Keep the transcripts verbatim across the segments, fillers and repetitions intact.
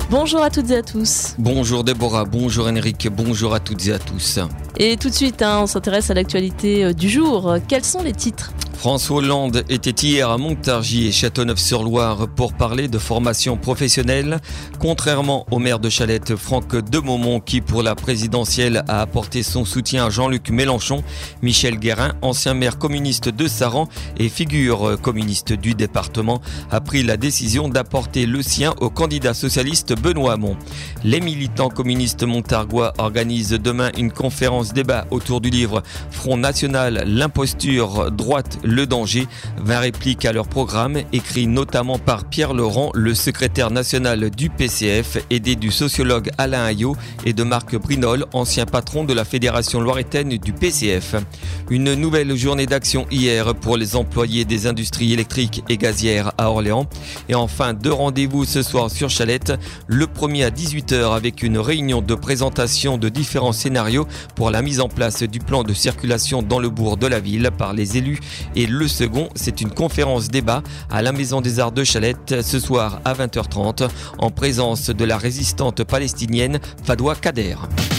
Bonjour à toutes et à tous. Bonjour Déborah, bonjour Henrik, bonjour à toutes et à tous. Et tout de suite, hein, on s'intéresse à l'actualité du jour. Quels sont les titres ? François Hollande était hier à Montargis et Châteauneuf-sur-Loire pour parler de formation professionnelle. Contrairement au maire de Chalette, Franck Demomont, qui pour la présidentielle a apporté son soutien à Jean-Luc Mélenchon, Michel Guérin, ancien maire communiste de Saran et figure communiste du département, a pris la décision d'apporter le sien au candidat socialiste Benoît Hamon. Les militants communistes montargois organisent demain une conférence débat autour du livre Front National, l'imposture, droite, le danger, vingt répliques à leur programme, écrit notamment par Pierre Laurent, le secrétaire national du P C F, aidé du sociologue Alain Ayot et de Marc Brinol, ancien patron de la Fédération loiretaine du P C F. Une nouvelle journée d'action hier pour les employés des industries électriques et gazières à Orléans. Et enfin, deux rendez-vous ce soir sur Chalette. Le premier à dix-huit heures avec une réunion de présentation de différents scénarios pour la mise en place du plan de circulation dans le bourg de la ville par les élus. Et le second, c'est une conférence débat à la Maison des Arts de Chalette ce soir à vingt heures trente en présence de la résistante palestinienne Fadwa Kader.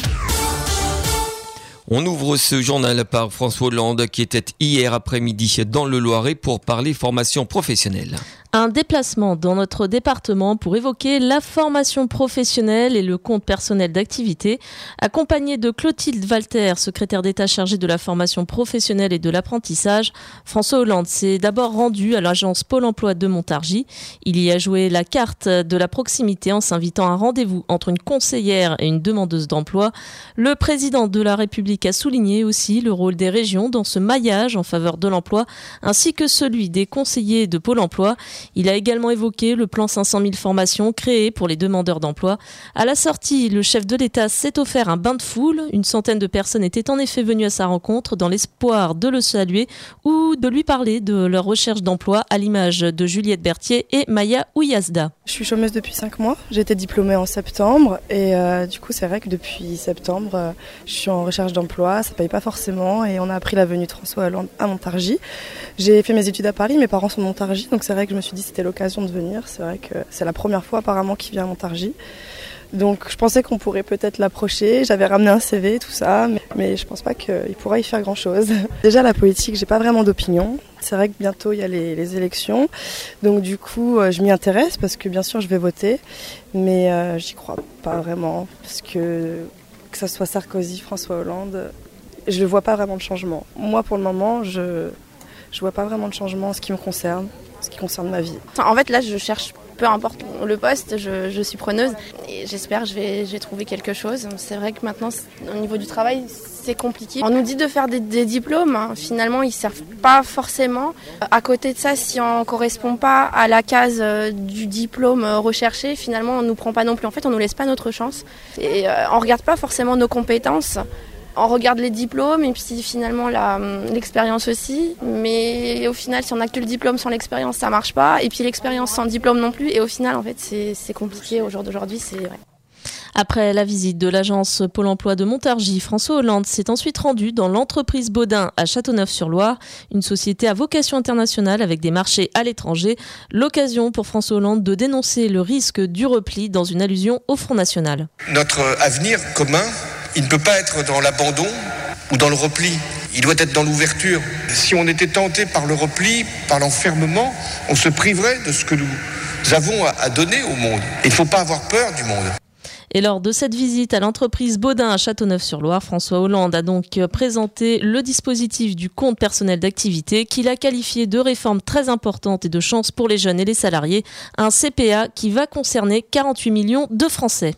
On ouvre ce journal par François Hollande qui était hier après-midi dans le Loiret pour parler formation professionnelle. Un déplacement dans notre département pour évoquer la formation professionnelle et le compte personnel d'activité. Accompagné de Clotilde Walter, secrétaire d'État chargée de la formation professionnelle et de l'apprentissage, François Hollande s'est d'abord rendu à l'agence Pôle emploi de Montargis. Il y a joué la carte de la proximité en s'invitant à un rendez-vous entre une conseillère et une demandeuse d'emploi. Le président de la République a souligné aussi le rôle des régions dans ce maillage en faveur de l'emploi, ainsi que celui des conseillers de Pôle emploi. Il a également évoqué le plan cinq cent mille formations créé pour les demandeurs d'emploi. À la sortie, le chef de l'État s'est offert un bain de foule. Une centaine de personnes étaient en effet venues à sa rencontre dans l'espoir de le saluer ou de lui parler de leur recherche d'emploi, à l'image de Juliette Berthier et Maya Ouyazda. Je suis chômeuse depuis cinq mois. J'ai été diplômée en septembre et euh, du coup c'est vrai que depuis septembre, euh, je suis en recherche d'emploi. Ça paye pas forcément et on a appris la venue de François Hollande à Montargis. J'ai fait mes études à Paris, mes parents sont de Montargis, donc c'est vrai que je me suis dit que c'était l'occasion de venir. C'est vrai que c'est la première fois apparemment qu'il vient à Montargis. Donc je pensais qu'on pourrait peut-être l'approcher. J'avais ramené un C V, tout ça, mais, mais je pense pas qu'il pourra y faire grand-chose. Déjà la politique, j'ai pas vraiment d'opinion. C'est vrai que bientôt il y a les, les élections, donc du coup euh, je m'y intéresse parce que bien sûr je vais voter, mais euh, j'y crois pas vraiment parce que que ça soit Sarkozy, François Hollande, je ne vois pas vraiment de changement. Moi pour le moment je je vois pas vraiment de changement en ce qui me concerne, en ce qui concerne ma vie. En fait là je cherche. Peu importe le poste, je, je suis preneuse et j'espère que je vais, je vais trouver quelque chose. C'est vrai que maintenant, au niveau du travail, c'est compliqué. On nous dit de faire des, des diplômes, hein. Finalement, ils ne servent pas forcément. À côté de ça, si on ne correspond pas à la case euh, du diplôme euh, recherché, finalement, on ne nous prend pas non plus. En fait, on ne nous laisse pas notre chance. Et euh, on ne regarde pas forcément nos compétences. On regarde les diplômes et puis finalement la, l'expérience aussi, mais au final si on n'a que le diplôme sans l'expérience ça marche pas, et puis l'expérience sans diplôme non plus, et au final en fait c'est, c'est compliqué au jour d'aujourd'hui. C'est, ouais. Après la visite de l'agence Pôle emploi de Montargis, François Hollande s'est ensuite rendu dans l'entreprise Baudin à Châteauneuf-sur-Loire, une société à vocation internationale avec des marchés à l'étranger. L'occasion pour François Hollande de dénoncer le risque du repli dans une allusion au Front National. Notre avenir commun, il ne peut pas être dans l'abandon ou dans le repli. Il doit être dans l'ouverture. Si on était tenté par le repli, par l'enfermement, on se priverait de ce que nous avons à donner au monde. Il ne faut pas avoir peur du monde. Et lors de cette visite à l'entreprise Baudin à Châteauneuf-sur-Loire, François Hollande a donc présenté le dispositif du compte personnel d'activité qu'il a qualifié de réforme très importante et de chance pour les jeunes et les salariés. Un C P A qui va concerner quarante-huit millions de Français.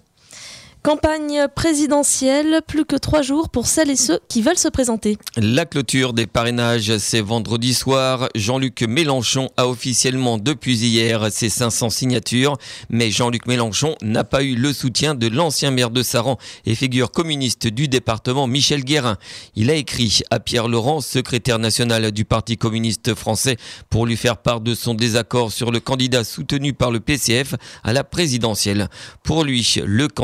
Campagne présidentielle, plus que trois jours pour celles et ceux qui veulent se présenter. La clôture des parrainages, c'est vendredi soir. Jean-Luc Mélenchon a officiellement depuis hier ses cinq cents signatures. Mais Jean-Luc Mélenchon n'a pas eu le soutien de l'ancien maire de Saran et figure communiste du département Michel Guérin. Il a écrit à Pierre Laurent, secrétaire national du Parti communiste français, pour lui faire part de son désaccord sur le candidat soutenu par le P C F à la présidentielle. Pour lui, le candidat de la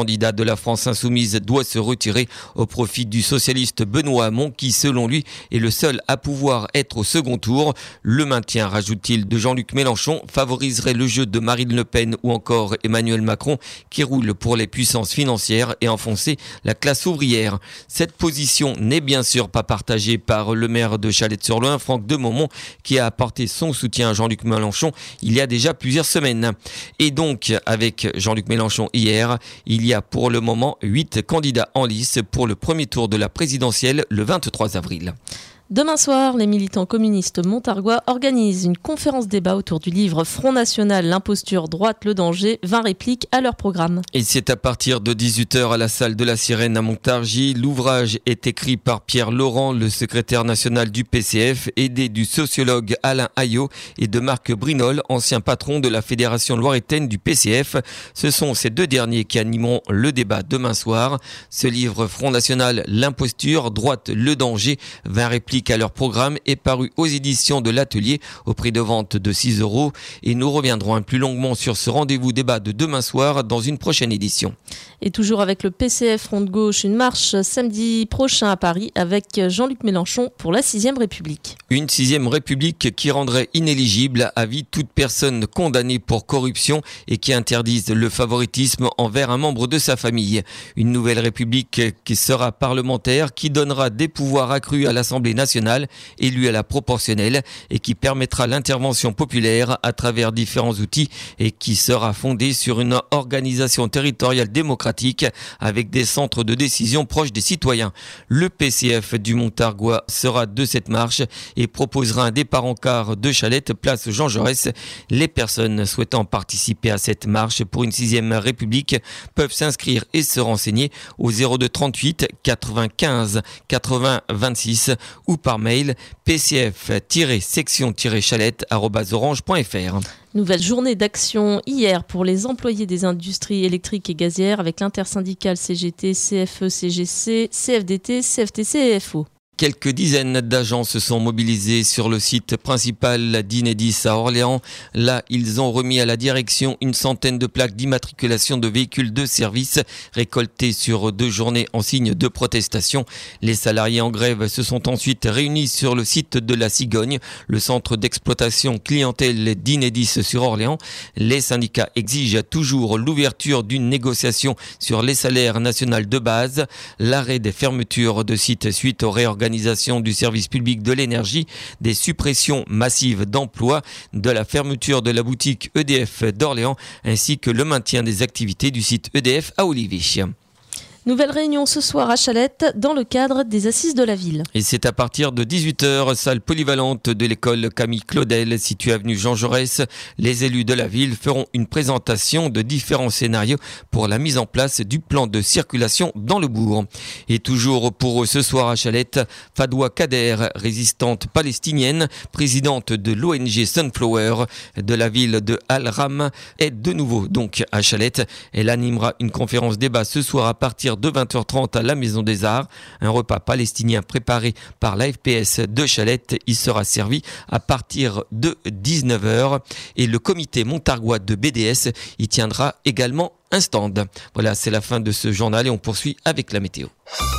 la France insoumise doit se retirer au profit du socialiste Benoît Hamon qui, selon lui, est le seul à pouvoir être au second tour. Le maintien, rajoute-t-il, de Jean-Luc Mélenchon favoriserait le jeu de Marine Le Pen ou encore Emmanuel Macron qui roule pour les puissances financières et enfoncer la classe ouvrière. Cette position n'est bien sûr pas partagée par le maire de Chalette-sur-Loing, Franck Demomont, qui a apporté son soutien à Jean-Luc Mélenchon il y a déjà plusieurs semaines. Et donc, avec Jean-Luc Mélenchon hier, il y a pour le moment huit candidats en lice pour le premier tour de la présidentielle le vingt-trois avril. Demain soir, les militants communistes montargois organisent une conférence débat autour du livre Front National, l'imposture, droite, le danger, vingt répliques à leur programme. Et c'est à partir de dix-huit heures à la salle de la Sirène à Montargis. L'ouvrage est écrit par Pierre Laurent, le secrétaire national du P C F, aidé du sociologue Alain Ayot et de Marc Brinol, ancien patron de la Fédération loiretaine du P C F. Ce sont ces deux derniers qui animeront le débat demain soir. Ce livre Front National, l'imposture, droite, le danger, vingt répliques à leur programme est paru aux éditions de l'Atelier au prix de vente de six euros et nous reviendrons un plus longuement sur ce rendez-vous débat de demain soir dans une prochaine édition. Et toujours avec le P C F Front de Gauche, une marche samedi prochain à Paris avec Jean-Luc Mélenchon pour la sixième République. Une sixième République qui rendrait inéligible à vie toute personne condamnée pour corruption et qui interdise le favoritisme envers un membre de sa famille. Une nouvelle République qui sera parlementaire, qui donnera des pouvoirs accrus à l'Assemblée nationale élue à la proportionnelle et qui permettra l'intervention populaire à travers différents outils et qui sera fondée sur une organisation territoriale démocratique avec des centres de décision proches des citoyens. Le P C F du Montargois sera de cette marche et proposera un départ en car de Chalette, place Jean Jaurès. Les personnes souhaitant participer à cette marche pour une sixième République peuvent s'inscrire et se renseigner au zéro deux trente-huit quatre-vingt-quinze quatre-vingts vingt-six ou par mail p c f section chalette arobase orange point f r. Nouvelle journée d'action hier pour les employés des industries électriques et gazières avec l'intersyndicale C G T, C F E C G C, C F D T, C F T C et F O. Quelques dizaines d'agents se sont mobilisés sur le site principal d'Inedis à Orléans. Là, ils ont remis à la direction une centaine de plaques d'immatriculation de véhicules de service récoltées sur deux journées en signe de protestation. Les salariés en grève se sont ensuite réunis sur le site de la Cigogne, le centre d'exploitation clientèle d'Inedis sur Orléans. Les syndicats exigent toujours l'ouverture d'une négociation sur les salaires nationaux de base, l'arrêt des fermetures de sites suite aux réorganisations du service public de l'énergie, des suppressions massives d'emplois, de la fermeture de la boutique E D F d'Orléans ainsi que le maintien des activités du site E D F à Olivier. Nouvelle réunion ce soir à Chalette dans le cadre des Assises de la Ville. Et c'est à partir de dix-huit heures, salle polyvalente de l'école Camille Claudel, située avenue Jean Jaurès. Les élus de la ville feront une présentation de différents scénarios pour la mise en place du plan de circulation dans le bourg. Et toujours pour ce soir à Chalette, Fadoua Kader, résistante palestinienne, présidente de l'O N G Sunflower de la ville de Al-Ram, est de nouveau donc à Chalette. Elle animera une conférence débat ce soir à partir de vingt heures trente à la Maison des Arts. Un repas palestinien préparé par l'A F P S de Chalette. Il sera servi à partir de dix-neuf heures et le comité montargois de B D S y tiendra également un stand. Voilà, c'est la fin de ce journal et on poursuit avec la météo.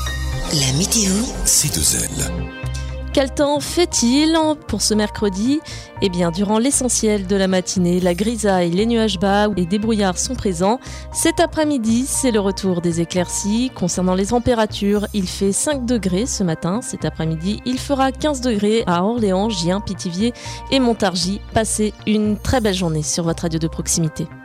La météo, c'est deux L. Quel temps fait-il pour ce mercredi ? Eh bien, durant l'essentiel de la matinée, la grisaille, les nuages bas et des brouillards sont présents. Cet après-midi, c'est le retour des éclaircies. Concernant les températures, il fait cinq degrés ce matin. Cet après-midi, il fera quinze degrés à Orléans, Gien, Pithiviers et Montargis. Passez une très belle journée sur votre radio de proximité.